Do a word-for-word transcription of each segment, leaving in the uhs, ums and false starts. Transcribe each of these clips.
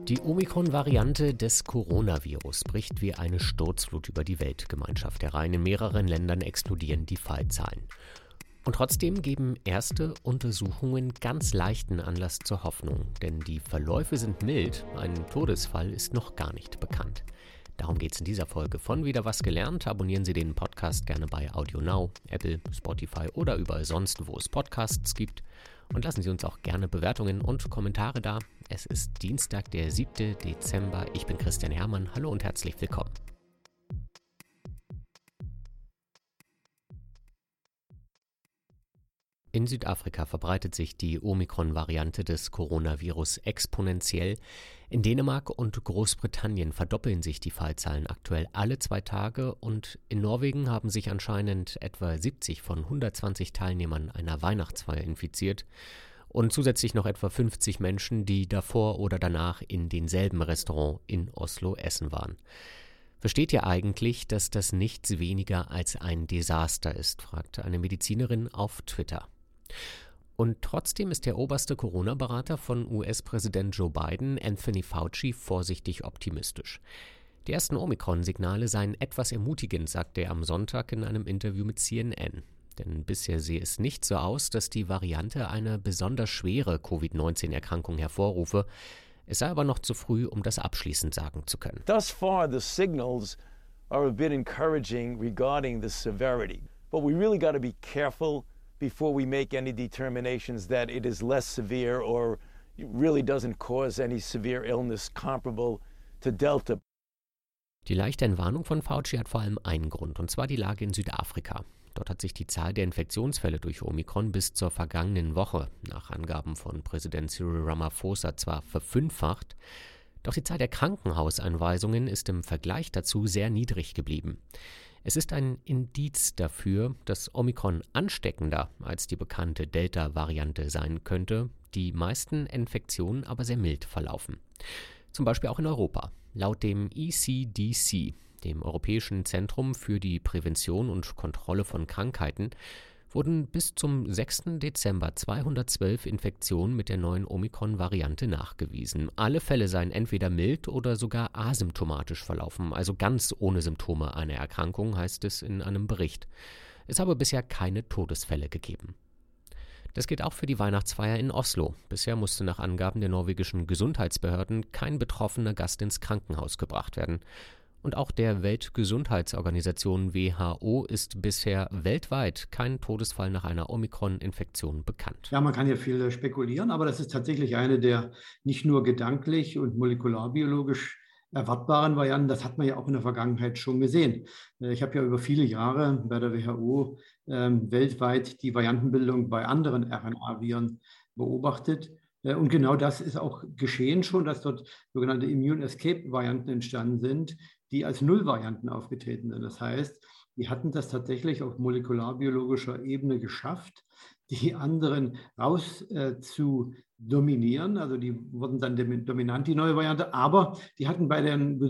Die Omikron-Variante des Coronavirus bricht wie eine Sturzflut über die Weltgemeinschaft herein. In mehreren Ländern explodieren die Fallzahlen. Und trotzdem geben erste Untersuchungen ganz leichten Anlass zur Hoffnung. Denn die Verläufe sind mild, ein Todesfall ist noch gar nicht bekannt. Darum geht es in dieser Folge von Wieder was gelernt. Abonnieren Sie den Podcast gerne bei AudioNow, Apple, Spotify oder überall sonst, wo es Podcasts gibt. Und lassen Sie uns auch gerne Bewertungen und Kommentare da. Es ist Dienstag, der siebte Dezember. Ich bin Christian Herrmann. Hallo und herzlich willkommen. In Südafrika verbreitet sich die Omikron-Variante des Coronavirus exponentiell. In Dänemark und Großbritannien verdoppeln sich die Fallzahlen aktuell alle zwei Tage und in Norwegen haben sich anscheinend etwa siebzig von hundertzwanzig Teilnehmern einer Weihnachtsfeier infiziert und zusätzlich noch etwa fünfzig Menschen, die davor oder danach in denselben Restaurant in Oslo essen waren. Versteht ihr eigentlich, dass das nichts weniger als ein Desaster ist, fragte eine Medizinerin auf Twitter. Und trotzdem ist der oberste Corona-Berater von U S-Präsident Joe Biden, Anthony Fauci, vorsichtig optimistisch. Die ersten Omikron-Signale seien etwas ermutigend, sagte er am Sonntag in einem Interview mit C N N. Denn bisher sehe es nicht so aus, dass die Variante eine besonders schwere Covid neunzehn Erkrankung hervorrufe. Es sei aber noch zu früh, um das abschließend sagen zu können. Thus far, the signals are a bit encouraging regarding the severity. But we really got to be careful before we make any determinations that it is less severe or really doesn't cause any severe illness comparable to Delta. Die leichte Entwarnung von Fauci hat vor allem einen Grund, und zwar die Lage in Südafrika. Dort hat sich die Zahl der Infektionsfälle durch Omikron bis zur vergangenen Woche nach Angaben von Präsident Cyril Ramaphosa zwar verfünffacht, doch die Zahl der Krankenhauseinweisungen ist im Vergleich dazu sehr niedrig geblieben. Es ist ein Indiz dafür, dass Omikron ansteckender als die bekannte Delta-Variante sein könnte, die meisten Infektionen aber sehr mild verlaufen. Zum Beispiel auch in Europa. Laut dem E C D C, dem Europäischen Zentrum für die Prävention und Kontrolle von Krankheiten, wurden bis zum sechsten Dezember zweihundertzwölf Infektionen mit der neuen Omikron-Variante nachgewiesen. Alle Fälle seien entweder mild oder sogar asymptomatisch verlaufen, also ganz ohne Symptome einer Erkrankung, heißt es in einem Bericht. Es habe bisher keine Todesfälle gegeben. Das gilt auch für die Weihnachtsfeier in Oslo. Bisher musste nach Angaben der norwegischen Gesundheitsbehörden kein betroffener Gast ins Krankenhaus gebracht werden. Und auch der Weltgesundheitsorganisation W H O ist bisher weltweit kein Todesfall nach einer Omikron-Infektion bekannt. Ja, man kann ja viel spekulieren, aber das ist tatsächlich eine der nicht nur gedanklich und molekularbiologisch erwartbaren Varianten. Das hat man ja auch in der Vergangenheit schon gesehen. Ich habe ja über viele Jahre bei der W H O ähm, weltweit die Variantenbildung bei anderen R N A-Viren beobachtet. Und genau das ist auch geschehen schon, dass dort sogenannte Immune-Escape-Varianten entstanden sind, die als Nullvarianten aufgetreten sind. Das heißt, die hatten das tatsächlich auf molekularbiologischer Ebene geschafft, die anderen raus äh, zu dominieren. Also die wurden dann dominant, die neue Variante, aber die hatten bei den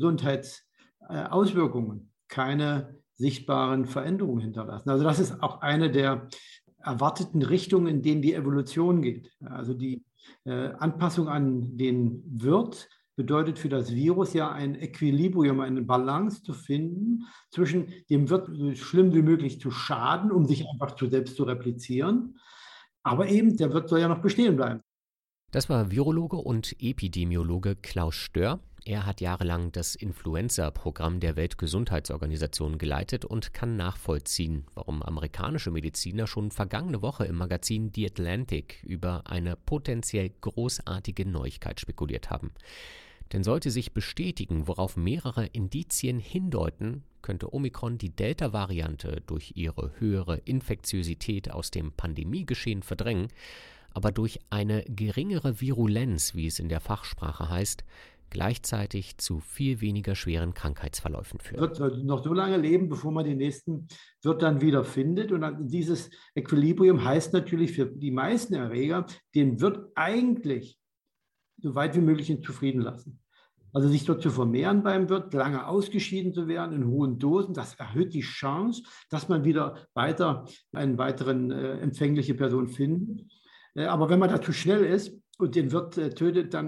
Gesundheitsauswirkungen keine sichtbaren Veränderungen hinterlassen. Also das ist auch eine der erwarteten Richtungen, in denen die Evolution geht. Also die äh, Anpassung an den Wirt bedeutet für das Virus ja ein Equilibrium, eine Balance zu finden zwischen dem Wirt so schlimm wie möglich zu schaden, um sich einfach zu selbst zu replizieren. Aber eben, der Wirt soll ja noch bestehen bleiben. Das war Virologe und Epidemiologe Klaus Stör. Er hat jahrelang das Influenza-Programm der Weltgesundheitsorganisation geleitet und kann nachvollziehen, warum amerikanische Mediziner schon vergangene Woche im Magazin The Atlantic über eine potenziell großartige Neuigkeit spekuliert haben. Denn sollte sich bestätigen, worauf mehrere Indizien hindeuten, könnte Omikron die Delta-Variante durch ihre höhere Infektiosität aus dem Pandemiegeschehen verdrängen, aber durch eine geringere Virulenz, wie es in der Fachsprache heißt, gleichzeitig zu viel weniger schweren Krankheitsverläufen führen. Wird noch so lange leben, bevor man den nächsten Wirt dann wieder findet. Und dann dieses Equilibrium heißt natürlich für die meisten Erreger, den Wirt eigentlich so weit wie möglich zufrieden lassen. Also sich dort zu vermehren beim Wirt, lange ausgeschieden zu werden in hohen Dosen, das erhöht die Chance, dass man wieder weiter einen weiteren äh, empfängliche Person findet. Äh, aber wenn man da zu schnell ist und den Wirt äh, tötet, dann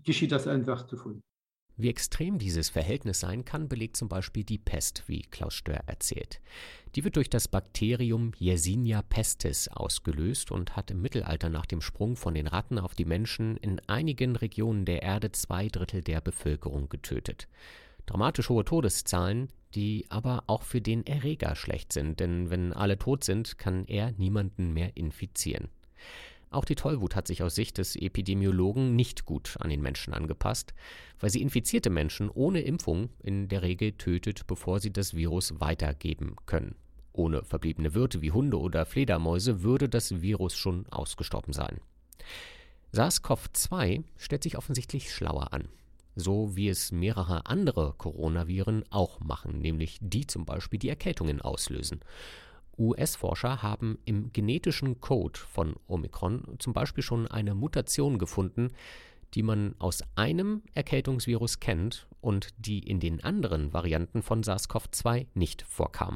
geschieht das einfach zu früh. Wie extrem dieses Verhältnis sein kann, belegt zum Beispiel die Pest, wie Klaus Stör erzählt. Die wird durch das Bakterium Yersinia pestis ausgelöst und hat im Mittelalter nach dem Sprung von den Ratten auf die Menschen in einigen Regionen der Erde zwei Drittel der Bevölkerung getötet. Dramatisch hohe Todeszahlen, die aber auch für den Erreger schlecht sind, denn wenn alle tot sind, kann er niemanden mehr infizieren. Auch die Tollwut hat sich aus Sicht des Epidemiologen nicht gut an den Menschen angepasst, weil sie infizierte Menschen ohne Impfung in der Regel tötet, bevor sie das Virus weitergeben können. Ohne verbliebene Wirte wie Hunde oder Fledermäuse würde das Virus schon ausgestorben sein. SARS-C o V zwei stellt sich offensichtlich schlauer an, so wie es mehrere andere Coronaviren auch machen, nämlich die zum Beispiel die Erkältungen auslösen. U S-Forscher haben im genetischen Code von Omikron zum Beispiel schon eine Mutation gefunden, die man aus einem Erkältungsvirus kennt und die in den anderen Varianten von SARS-C o V zwei nicht vorkam.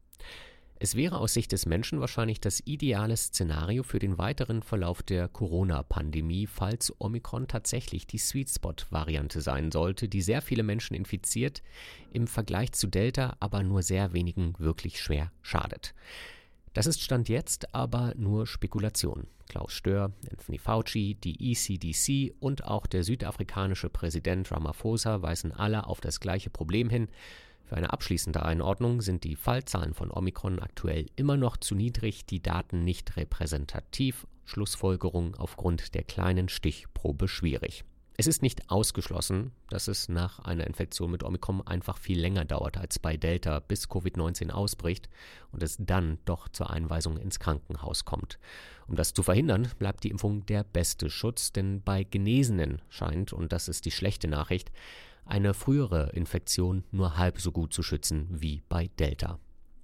Es wäre aus Sicht des Menschen wahrscheinlich das ideale Szenario für den weiteren Verlauf der Corona-Pandemie, falls Omikron tatsächlich die Sweet-Spot-Variante sein sollte, die sehr viele Menschen infiziert, im Vergleich zu Delta aber nur sehr wenigen wirklich schwer schadet. Das ist Stand jetzt aber nur Spekulation. Klaus Stör, Anthony Fauci, die E C D C und auch der südafrikanische Präsident Ramaphosa weisen alle auf das gleiche Problem hin. Für eine abschließende Einordnung sind die Fallzahlen von Omikron aktuell immer noch zu niedrig, die Daten nicht repräsentativ, Schlussfolgerung aufgrund der kleinen Stichprobe schwierig. Es ist nicht ausgeschlossen, dass es nach einer Infektion mit Omikron einfach viel länger dauert als bei Delta, bis Covid neunzehn ausbricht und es dann doch zur Einweisung ins Krankenhaus kommt. Um das zu verhindern, bleibt die Impfung der beste Schutz, denn bei Genesenen scheint, und das ist die schlechte Nachricht, eine frühere Infektion nur halb so gut zu schützen wie bei Delta.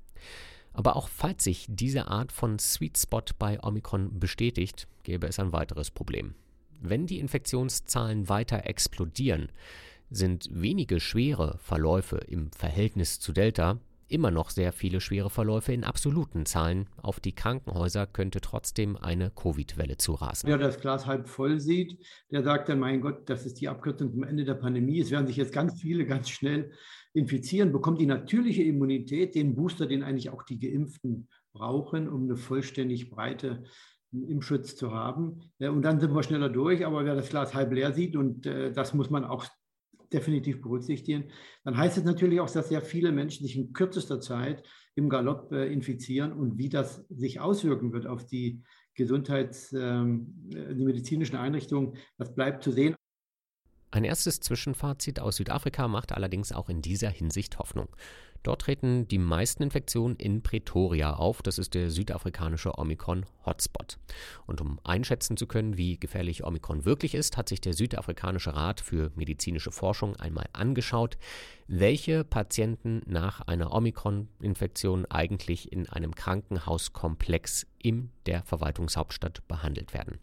Aber auch falls sich diese Art von Sweet Spot bei Omikron bestätigt, gäbe es ein weiteres Problem. Wenn die Infektionszahlen weiter explodieren, sind wenige schwere Verläufe im Verhältnis zu Delta immer noch sehr viele schwere Verläufe in absoluten Zahlen. Auf die Krankenhäuser könnte trotzdem eine Covid-Welle zurasen. Wer das Glas halb voll sieht, der sagt dann, mein Gott, das ist die Abkürzung zum Ende der Pandemie. Es werden sich jetzt ganz viele ganz schnell infizieren, bekommt die natürliche Immunität, den Booster, den eigentlich auch die Geimpften brauchen, um eine vollständig breite Impfschutz zu haben. Und dann sind wir schneller durch. Aber wer das Glas halb leer sieht, und das muss man auch definitiv berücksichtigen, dann heißt es natürlich auch, dass sehr viele Menschen sich in kürzester Zeit im Galopp äh, infizieren, und wie das sich auswirken wird auf die Gesundheits-, ähm, die medizinischen Einrichtungen, das bleibt zu sehen. Ein erstes Zwischenfazit aus Südafrika macht allerdings auch in dieser Hinsicht Hoffnung. Dort treten die meisten Infektionen in Pretoria auf. Das ist der südafrikanische Omikron-Hotspot. Und um einschätzen zu können, wie gefährlich Omikron wirklich ist, hat sich der südafrikanische Rat für medizinische Forschung einmal angeschaut, welche Patienten nach einer Omikron-Infektion eigentlich in einem Krankenhauskomplex in der Verwaltungshauptstadt behandelt werden.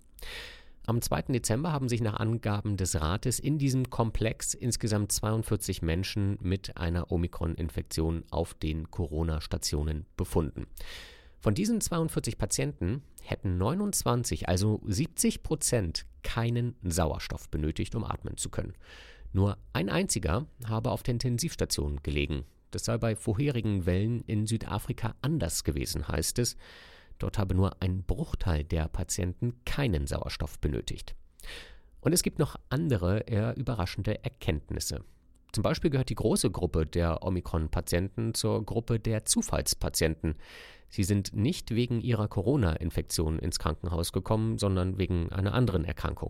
Am zweiten Dezember haben sich nach Angaben des Rates in diesem Komplex insgesamt zweiundvierzig Menschen mit einer Omikron-Infektion auf den Corona-Stationen befunden. Von diesen zweiundvierzig Patienten hätten neunundzwanzig, also siebzig Prozent, keinen Sauerstoff benötigt, um atmen zu können. Nur ein einziger habe auf der Intensivstation gelegen. Das sei bei vorherigen Wellen in Südafrika anders gewesen, heißt es. Dort habe nur ein Bruchteil der Patienten keinen Sauerstoff benötigt. Und es gibt noch andere eher überraschende Erkenntnisse. Zum Beispiel gehört die große Gruppe der Omikron-Patienten zur Gruppe der Zufallspatienten. Sie sind nicht wegen ihrer Corona-Infektion ins Krankenhaus gekommen, sondern wegen einer anderen Erkrankung.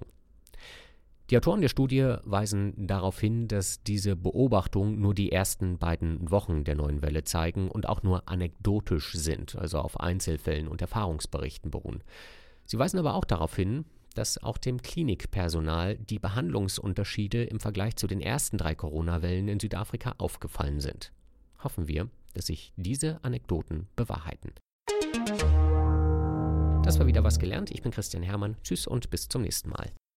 Die Autoren der Studie weisen darauf hin, dass diese Beobachtungen nur die ersten beiden Wochen der neuen Welle zeigen und auch nur anekdotisch sind, also auf Einzelfällen und Erfahrungsberichten beruhen. Sie weisen aber auch darauf hin, dass auch dem Klinikpersonal die Behandlungsunterschiede im Vergleich zu den ersten drei Corona-Wellen in Südafrika aufgefallen sind. Hoffen wir, dass sich diese Anekdoten bewahrheiten. Das war wieder was gelernt. Ich bin Christian Hermann. Tschüss und bis zum nächsten Mal.